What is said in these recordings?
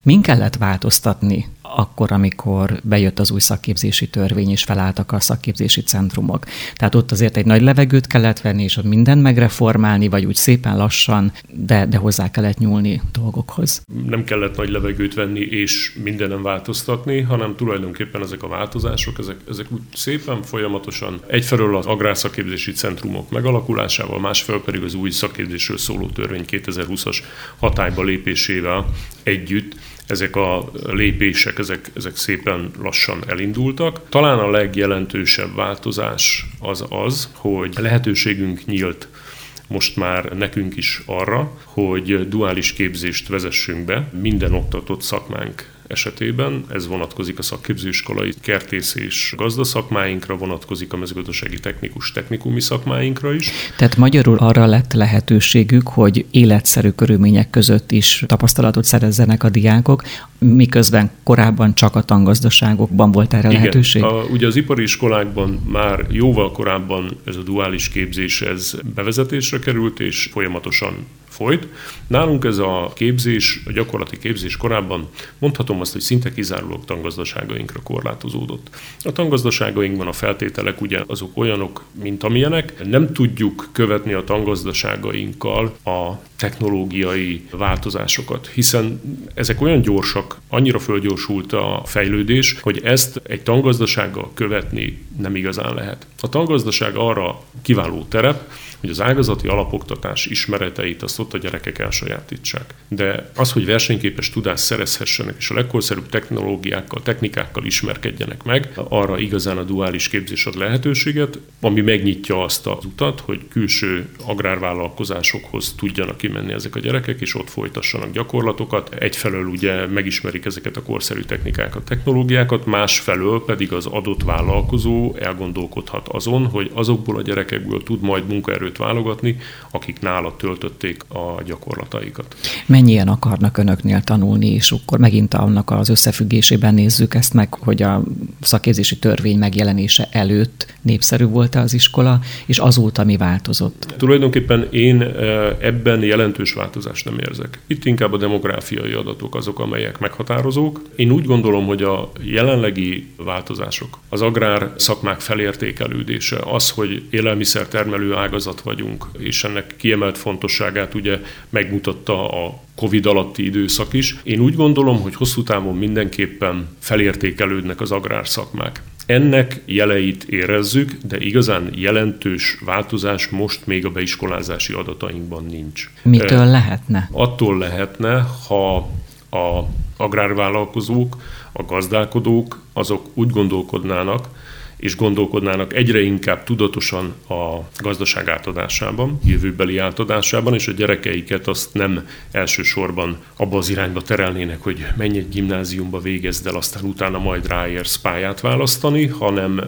Min kellett változtatni akkor, amikor bejött az új szakképzési törvény, és felálltak a szakképzési centrumok? Tehát ott azért egy nagy levegőt kellett venni, és ott mindent megreformálni, vagy úgy szépen lassan, de hozzá kellett nyúlni dolgokhoz. Nem kellett nagy levegőt venni, és mindenem változtatni, hanem tulajdonképpen ezek a változások, ezek úgy szépen, folyamatosan egyfelől az agrárszakképzési centrumok megalakulásával, másfelől pedig az új szakképzésről szóló törvény 2020-as hatályba lépésével együtt ezek a lépések, ezek szépen lassan elindultak. Talán a legjelentősebb változás az, hogy lehetőségünk nyílt most már nekünk is arra, hogy duális képzést vezessünk be minden oktatott szakmánk esetében. Ez vonatkozik a szakképzőiskolai kertész és gazdaszakmáinkra, vonatkozik a mezőgazdasági technikumi szakmáinkra is. Tehát magyarul arra lett lehetőségük, hogy életszerű körülmények között is tapasztalatot szerezzenek a diákok, miközben korábban csak a tangazdaságokban volt erre lehetőség? Ugye az ipari iskolákban már jóval korábban ez a duális képzés bevezetésre került, és folyamatosan folyt. Nálunk ez a képzés, a gyakorlati képzés korábban mondhatom azt, hogy szinte kizárólag tangazdaságainkra korlátozódott. A tangazdaságainkban a feltételek ugye azok olyanok, mint amilyenek. Nem tudjuk követni a tangazdaságainkkal a technológiai változásokat, hiszen ezek olyan gyorsak, annyira fölgyorsult a fejlődés, hogy ezt egy tangazdasággal követni nem igazán lehet. A tangazdaság arra kiváló terep, hogy az ágazati alapoktatás ismereteit azt ott a gyerekek elsajátítsák. De az, hogy versenyképes tudást szerezhessenek, és a legkorszerűbb technológiákkal, technikákkal ismerkedjenek meg, arra igazán a duális képzés ad lehetőséget, ami megnyitja azt az utat, hogy külső agrárvállalkozásokhoz tudjanak kimenni ezek a gyerekek, és ott folytassanak gyakorlatokat. Egyfelől ugye megismerik ezeket a korszerű technikákat, technológiákat, másfelől pedig az adott vállalkozó elgondolkodhat azon, hogy azokból a gyerekekből tud majd munkaerőt válogatni, akik nála töltötték a gyakorlataikat. Mennyien akarnak önöknél tanulni, és akkor megint annak az összefüggésében nézzük ezt meg, hogy a szakképzési törvény megjelenése előtt népszerű volt-e az iskola, és azóta mi változott? Tulajdonképpen én ebben jelentős változást nem érzek. Itt inkább a demográfiai adatok azok, amelyek meghatározók. Én úgy gondolom, hogy a jelenlegi változások, az agrár szakmák felértékelődése, az, hogy élelmiszertermelő ágazat vagyunk, és ennek kiemelt fontosságát ugye megmutatta a Covid alatti időszak is. Én úgy gondolom, hogy hosszú távon mindenképpen felértékelődnek az agrárszakmák. Ennek jeleit érezzük, de igazán jelentős változás most még a beiskolázási adatainkban nincs. Mitől lehetne? Attól lehetne, ha a agrárvállalkozók, a gazdálkodók, azok úgy gondolkodnának, és gondolkodnának egyre inkább tudatosan a gazdaság átadásában, jövőbeli átadásában, és a gyerekeiket azt nem elsősorban abba az irányba terelnének, hogy menj egy gimnáziumba, végezd el, aztán utána majd ráérsz pályát választani, hanem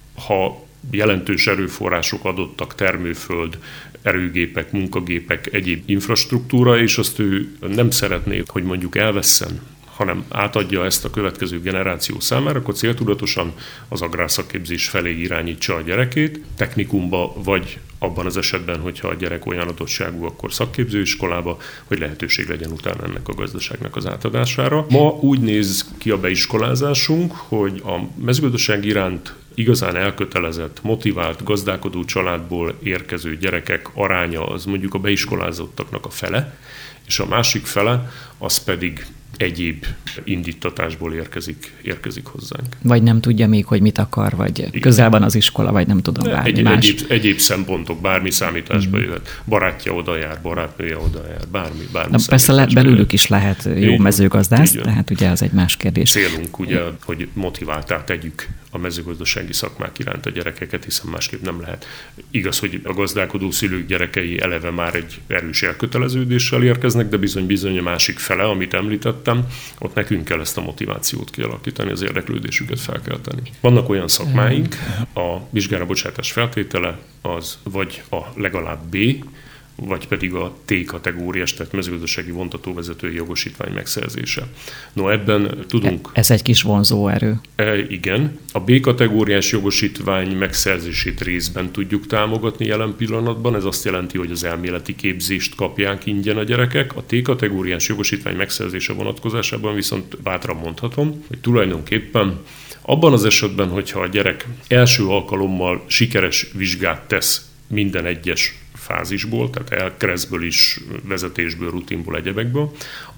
ha jelentős erőforrások adottak, termőföld, erőgépek, munkagépek, egyéb infrastruktúra, és azt ő nem szeretné, hogy mondjuk elvesszen, hanem átadja ezt a következő generáció számára, akkor céltudatosan az agrárszakképzés felé irányítsa a gyerekét, technikumba, vagy abban az esetben, hogyha a gyerek olyan adottságú, akkor szakképzőiskolába, hogy lehetőség legyen utána ennek a gazdaságnak az átadására. Ma úgy néz ki a beiskolázásunk, hogy a mezőgazdaság iránt igazán elkötelezett, motivált, gazdálkodó családból érkező gyerekek aránya az mondjuk a beiskolázottaknak a fele, és a másik fele az pedig egyéb indítatásból érkezik hozzánk. Vagy nem tudja még, hogy mit akar, vagy igen, közel van az iskola, vagy nem tudom, bármi más. Egyéb szempontok, bármi számításba jöhet. Barátja oda jár, barátnője oda jár, bármi persze belőlük is lehet jó mezőgazdász, tehát ugye az egy más kérdés. Célunk ugye, hogy motiváltá tegyük a mezőgazdasági szakmák iránt a gyerekeket, hiszen másképp nem lehet. Igaz, hogy a gazdálkodó szülők gyerekei eleve már egy erős elköteleződéssel érkeznek, de bizony a másik fele, amit említettem, ott nekünk kell ezt a motivációt kialakítani, az érdeklődésüket felkelteni. Vannak olyan szakmáink, a vizsgára bocsátás feltétele az vagy a legalább B, vagy pedig a T-kategóriás, tehát mezőgazdasági vontatóvezetői jogosítvány megszerzése. No, ebben tudunk... Ez egy kis vonzóerő. Igen. A B-kategóriás jogosítvány megszerzését részben tudjuk támogatni jelen pillanatban. Ez azt jelenti, hogy az elméleti képzést kapják ingyen a gyerekek. A T-kategóriás jogosítvány megszerzése vonatkozásában viszont bátran mondhatom, hogy tulajdonképpen abban az esetben, hogyha a gyerek első alkalommal sikeres vizsgát tesz minden egyes fázisból, tehát elkeresztből is, vezetésből, rutinból, egyebekből,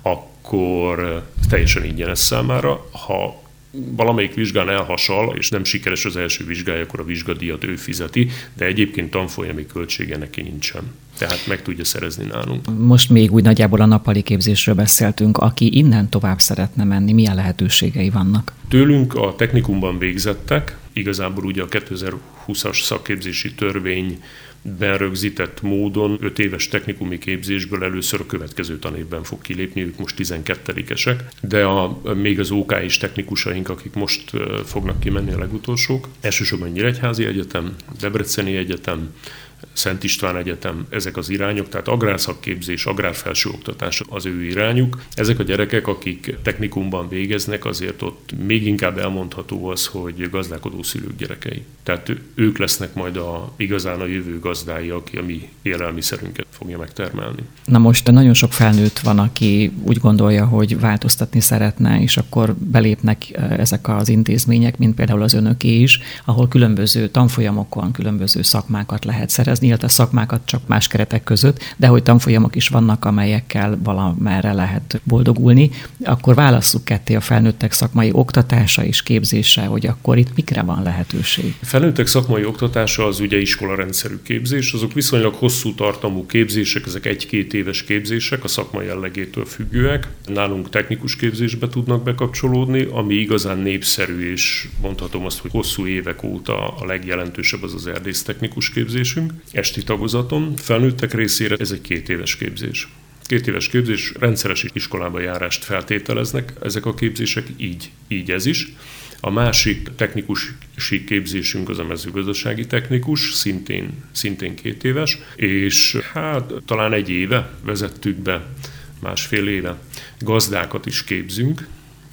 akkor teljesen ingyenes számára. Ha valamelyik vizsgán elhasal, és nem sikeres az első vizsgája, akkor a vizsgadíjat ő fizeti, de egyébként tanfolyami költsége neki nincsen. Tehát meg tudja szerezni nálunk. Most még úgy nagyjából a nappali képzésről beszéltünk. Aki innen tovább szeretne menni, milyen lehetőségei vannak? Tőlünk a technikumban végzettek, igazából ugye a 2020-as szakképzési törvény rögzített módon 5 éves technikumi képzésből először a következő tanévben fog kilépni, ők most 12-esek, de még az OK-s technikusaink, akik most fognak kimenni a legutolsók, elsősorban Nyíregyházi Egyetem, Debreceni Egyetem, Szent István Egyetem, ezek az irányok, tehát agrárszakképzés, agrárfelsőoktatás az ő irányuk. Ezek a gyerekek, akik technikumban végeznek, azért ott még inkább elmondható az, hogy gazdálkodó szülők gyerekei. Tehát ők lesznek majd igazán a jövő gazdái, aki a mi élelmiszerünket fogja megtermelni. Na most nagyon sok felnőtt van, aki úgy gondolja, hogy változtatni szeretne, és akkor belépnek ezek az intézmények, mint például az önöké is, ahol különböző tanfolyamokon különböző szakmákat lehet szerezni, illetve szakmákat csak más keretek között, de hogy tanfolyamok is vannak, amelyekkel valamerre lehet boldogulni, akkor válasszuk ketté a felnőttek szakmai oktatása és képzése, hogy akkor itt mikre van lehetőség. A felnőttek szakmai oktatása az ugye iskolarendszerű képzés, azok viszonylag hosszú tartamú képzések, ezek 1-2 éves képzések, a szakma jellegétől függőek. Nálunk technikus képzésbe tudnak bekapcsolódni, ami igazán népszerű, és mondhatom azt, hogy hosszú évek óta a legjelentősebb az erdésztechnikus képzésünk. Esti tagozaton, felnőttek részére ez egy 2 éves képzés. 2 éves képzés, rendszeres iskolába járást feltételeznek ezek a képzések, így ez is. A másik technikusi képzésünk az a mezőgazdasági technikus, szintén 2 éves, és hát talán 1 éve vezettük be, 1,5 éve gazdákat is képzünk,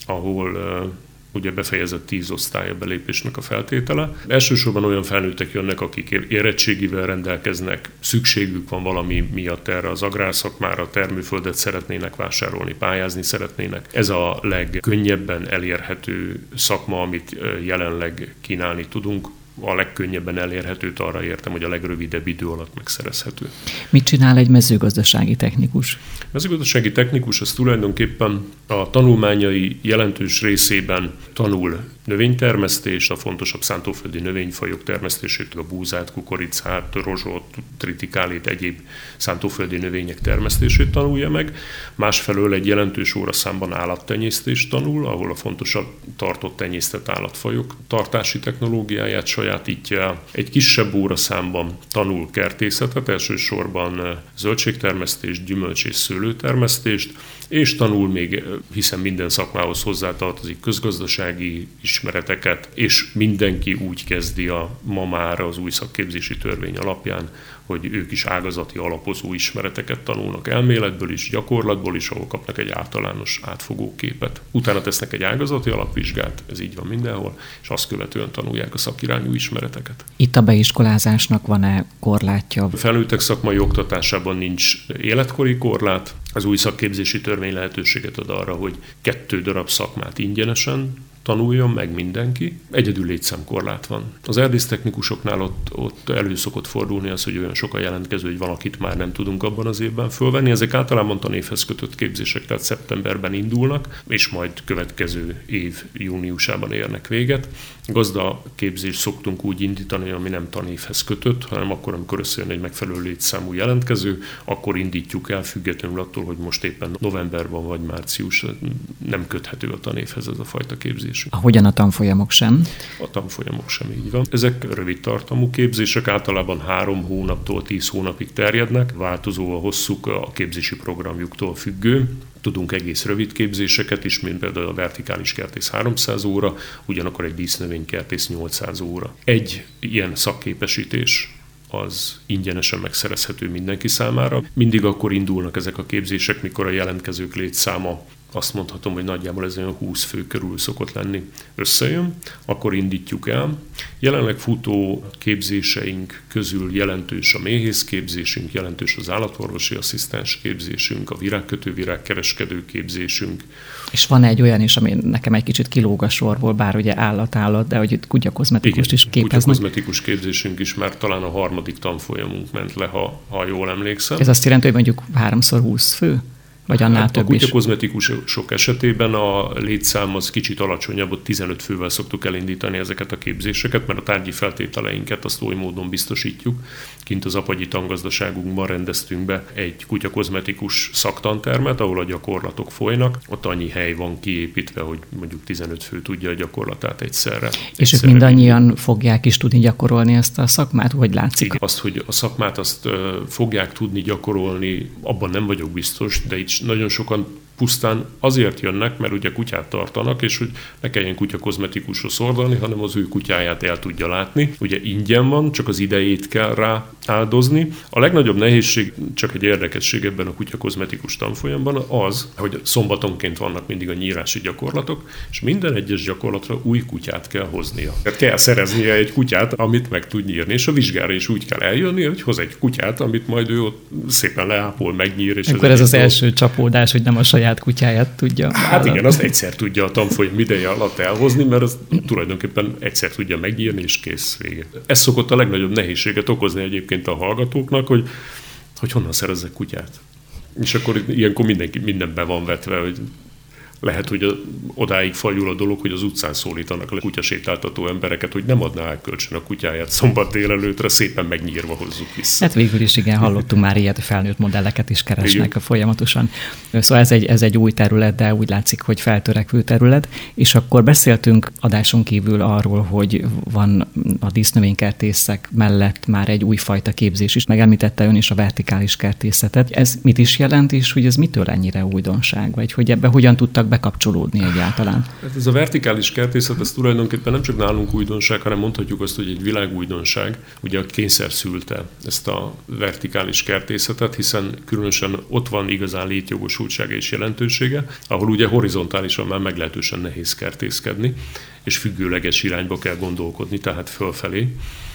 ahol ugye befejezett 10 osztály a belépésnek a feltétele. Elsősorban olyan felnőttek jönnek, akik érettségivel rendelkeznek, szükségük van valami miatt erre az agrárszakmára, termőföldet szeretnének vásárolni, pályázni szeretnének. Ez a legkönnyebben elérhető szakma, amit jelenleg kínálni tudunk. A legkönnyebben elérhetőt arra értem, hogy a legrövidebb idő alatt megszerezhető. Mit csinál egy mezőgazdasági technikus? A mezőgazdasági technikus az tulajdonképpen a tanulmányai jelentős részében tanul növénytermesztést, a fontosabb szántóföldi növényfajok termesztését, a búzát, kukoricát, rozsot, tritikálét, egyéb szántóföldi növények termesztését tanulja meg. Másfelől egy jelentős óraszámban állattenyésztést tanul, ahol a fontosabb tartott tenyésztett állatfajok tartási technológiáját sajátítja. Egy kisebb óraszámban tanul kertészetet, elsősorban zöldségtermesztést, gyümölcs- és szőlőtermesztést, és tanul még, hiszen minden szakmához hozzátartozik, közgazdasági ismereteket, és mindenki úgy kezdi ma már az új szakképzési törvény alapján, hogy ők is ágazati alapozó ismereteket tanulnak elméletből is, gyakorlatból is, ahol kapnak egy általános átfogó képet. Utána tesznek egy ágazati alapvizsgát, ez így van mindenhol, és azt követően tanulják a szakirányú ismereteket. Itt a beiskolázásnak van-e korlátja? A felnőttek szakmai oktatásában nincs életkori korlát. Az új szakképzési törvény lehetőséget ad arra, hogy 2 darab szakmát ingyenesen tanuljon meg mindenki. Egyedül létszámkorlát van. Az erdésztechnikusoknál ott elő szokott fordulni az, hogy olyan sok a jelentkező, hogy valakit már nem tudunk abban az évben fölvenni. Ezek általában tanévhez kötött képzések, tehát szeptemberben indulnak, és majd következő év júniusában érnek véget. Gazdaképzést szoktunk úgy indítani, ami nem tanévhez kötött, hanem akkor, amikor összejön egy megfelelő létszámú jelentkező, akkor indítjuk el, függetlenül attól, hogy most éppen novemberben vagy március, nem köthető a tanévhez ez a fajta képzés. Ahogyan a tanfolyamok sem? A tanfolyamok sem, így van. Ezek rövid tartamú képzések, általában 3 hónaptól 10 hónapig terjednek, változó a hosszuk a képzési programjuktól függő. Tudunk egész rövid képzéseket is, mint például a vertikális kertész 300 óra, ugyanakkor egy dísznövénykertész 800 óra. Egy ilyen szakképesítés az ingyenesen megszerezhető mindenki számára. Mindig akkor indulnak ezek a képzések, mikor a jelentkezők létszáma, azt mondhatom, hogy nagyjából ez olyan 20 fő körül szokott lenni, összejön, akkor indítjuk el. Jelenleg futó képzéseink közül jelentős a méhészképzésünk, jelentős az állatorvosi asszisztens képzésünk, a virágkötő, virágkereskedő képzésünk. És van egy olyan is, ami nekem egy kicsit kilóg a sorból, bár ugye állat, de hogy itt kutyakozmetikust is képeznek. Kutyakozmetikus képzésünk is már talán a 3. tanfolyamunk ment le, ha jól emlékszem. Ez azt jelenti, hogy mondjuk 3x20 fő? Vagy annál több is? A kutyakozmetikusok esetében a létszám az kicsit alacsonyabb, ott 15 fővel szoktuk elindítani ezeket a képzéseket, mert a tárgyi feltételeinket azt oly módon biztosítjuk. Kint az apagyi tangazdaságunkban rendeztünk be egy kutyakozmetikus szaktantermet, ahol a gyakorlatok folynak. Ott annyi hely van kiépítve, hogy mondjuk 15 fő tudja a gyakorlatát egyszerre. És ők mindannyian fogják is tudni gyakorolni ezt a szakmát, hogy látszik? Igen, azt, hogy a szakmát azt fogják tudni gyakorolni, abban nem vagyok biztos, de itt nagyon sokan pusztán azért jönnek, mert ugye kutyát tartanak, és hogy ne kelljen kutyakozmetikushoz szordalni, hanem az ő kutyáját el tudja látni. Ugye ingyen van, csak az idejét kell rá áldozni. A legnagyobb nehézség, csak egy érdekesség ebben a kutyakozmetikus tanfolyamban az, hogy szombatonként vannak mindig a nyírási gyakorlatok, és minden egyes gyakorlatra új kutyát kell hoznia. Tehát kell szereznie egy kutyát, amit meg tud nyírni, és a vizsgára is úgy kell eljönni, hogy hoz egy kutyát, amit majd ő ott szépen leápol, megnyír. És akkor ez az első csapódás, hogy nem a saját kutyáját tudja. Hát igen, azt egyszer tudja a tanfolyam ideje alatt elhozni, mert az tulajdonképpen egyszer tudja megírni, és kész, vége. Ez szokott a legnagyobb nehézséget okozni egyébként a hallgatóknak, hogy honnan szerezzek kutyát. És akkor ilyenkor minden be van vetve, hogy lehet, hogy odáig fajul a dolog, hogy az utcán szólítanak le kutyasétáltató embereket, hogy nem adná el kölcsön a kutyáját szombat délelőtre, szépen megnyírva hozzuk vissza. Hát végül is igen, hallottunk már ilyet, felnőtt modelleket is keresnek folyamatosan. Szóval ez egy új terület, de úgy látszik, hogy feltörekvő terület. És akkor beszéltünk adáson kívül arról, hogy van a dísznövénykertészek mellett már egy újfajta képzés is. Megemlítette ön is a vertikális kertészetet. Ez mit is jelent, és hogy ez mitől ennyire újdonság? Vagy hogy ebbe hogyan tudtak bekapcsolódni egyáltalán? Hát ez a vertikális kertészet, ez tulajdonképpen nem csak nálunk újdonság, hanem mondhatjuk azt, hogy egy világújdonság. Ugye a kényszer szülte ezt a vertikális kertészetet, hiszen különösen ott van igazán létjogosultsága és jelentősége, ahol ugye horizontálisan már meglehetősen nehéz kertészkedni, és függőleges irányba kell gondolkodni, tehát fölfelé.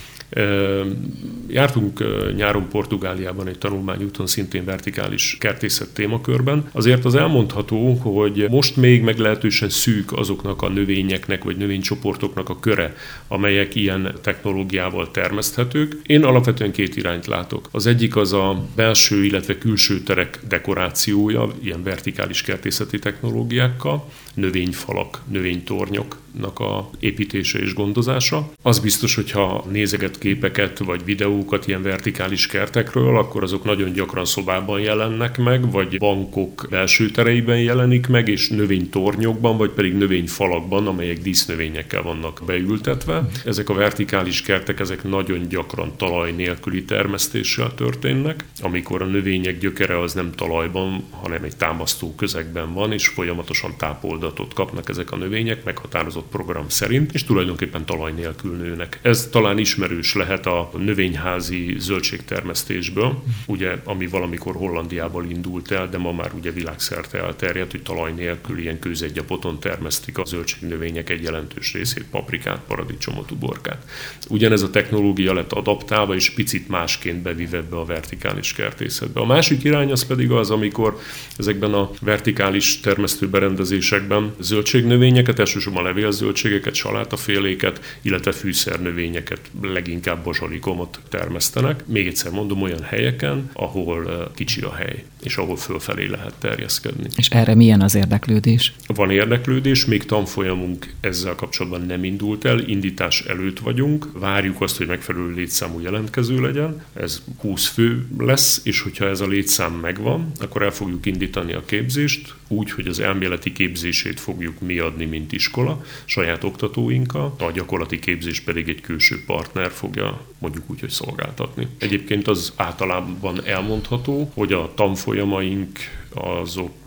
Jártunk nyáron Portugáliában egy tanulmányúton, szintén vertikális kertészet témakörben. Azért az elmondható, hogy most még meglehetősen szűk azoknak a növényeknek vagy növénycsoportoknak a köre, amelyek ilyen technológiával termeszthetők. Én alapvetően 2 irányt látok. Az egyik az a belső, illetve külső terek dekorációja, ilyen vertikális kertészeti technológiákkal, növényfalak, növénytornyoknak a építése és gondozása. Az biztos, hogyha nézeget képeket vagy videókat ilyen vertikális kertekről, akkor azok nagyon gyakran szobában jelennek meg, vagy bankok belső tereiben jelenik meg, és növénytornyokban, vagy pedig növényfalakban, amelyek dísznövényekkel vannak beültetve. Ezek a vertikális kertek, ezek nagyon gyakran talaj nélküli termesztéssel történnek, amikor a növények gyökere az nem talajban, hanem egy támasztó közegben van, és folyamatosan tápoldatot kapnak ezek a növények meghatározott program szerint, és tulajdonképpen talaj nélkül nőnek. Ez talán ismerős lehet a növényházi zöldségtermesztésből, ugye, ami valamikor Hollandiából indult el, de ma már ugye világszerte elterjedt, hogy talaj nélkül ilyen kőzetgyapoton termesztik a zöldségnövények egy jelentős részét, paprikát, paradicsomot, uborkát. Ugyanez a technológia lett adaptálva, és picit másként bevive be a vertikális kertészetbe. A másik irány az pedig az, amikor ezekben a vertikális termesztőberendezésekben zöldségnövényeket, elsősorban levélzöldségeket, salátaféléket, illetve fűszernövényeket, leginkább bazsalikomot termesztenek. Még egyszer mondom, olyan helyeken, ahol kicsi a hely, és ahol fölfelé lehet terjeszkedni. És erre milyen az érdeklődés? Van érdeklődés, még tanfolyamunk ezzel kapcsolatban nem indult el, indítás előtt vagyunk, várjuk azt, hogy megfelelő létszámú jelentkező legyen, ez 20 fő lesz, és hogyha ez a létszám megvan, akkor el fogjuk indítani a képzést, úgy, hogy az elméleti képzését fogjuk mi adni, mint iskola, saját oktatóinkkal, a gyakorlati képzés pedig egy külső partner fogja mondjuk úgy, hogy szolgáltatni. Egyébként az általában elmondható, hogy a tanfolyamaink azok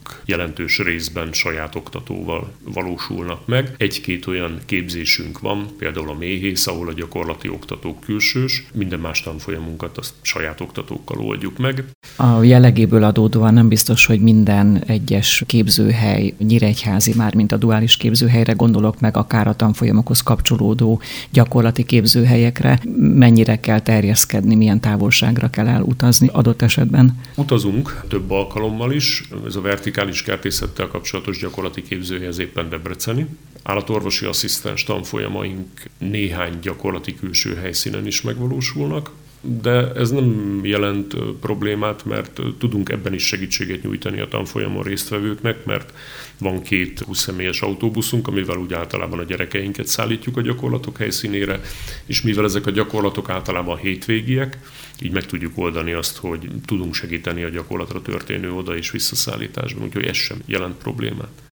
azok jelentős részben saját oktatóval valósulnak meg. Egy-két olyan képzésünk van, például a méhész, ahol a gyakorlati oktatók külsős, minden más tanfolyamunkat azt saját oktatókkal oldjuk meg. A jellegéből adódóan nem biztos, hogy minden egyes képzőhely nyíregyházi, mármint a duális képzőhelyre gondolok, meg akár a tanfolyamokhoz kapcsolódó gyakorlati képzőhelyekre. Mennyire kell terjeszkedni, milyen távolságra kell elutazni adott esetben? Utazunk több alkalommal is. Ez a vertikális kertészettel kapcsolatos gyakorlati képzőhely az éppen debreceni. Állatorvosi asszisztens tanfolyamaink néhány gyakorlati külső helyszínen is megvalósulnak, de ez nem jelent problémát, mert tudunk ebben is segítséget nyújtani a tanfolyamon résztvevőknek, mert van 2 20 személyes autóbuszunk, amivel úgy általában a gyerekeinket szállítjuk a gyakorlatok helyszínére, és mivel ezek a gyakorlatok általában hétvégiek, így meg tudjuk oldani azt, hogy tudunk segíteni a gyakorlatra történő oda- és visszaszállításban, úgyhogy ez sem jelent problémát.